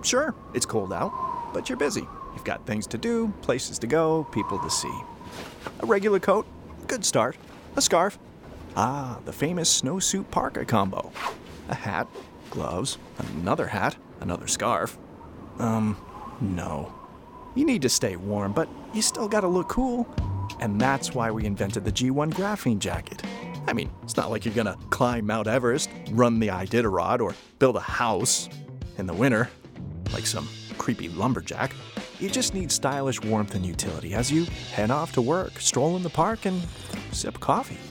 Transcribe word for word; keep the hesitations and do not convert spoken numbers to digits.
Sure, it's cold out, but you're busy. You've got things to do, places to go, people to see. A regular coat, good start. A scarf. Ah, the famous snowsuit parka combo. A hat, gloves, another hat, another scarf. Um, no. You need to stay warm, but you still gotta look cool. And that's why we invented the G one graphene jacket. I mean, it's not like you're gonna climb Mount Everest, run the Iditarod, or build a house in the winter, like some creepy lumberjack. You just need stylish warmth and utility as you head off to work, stroll in the park, and sip coffee.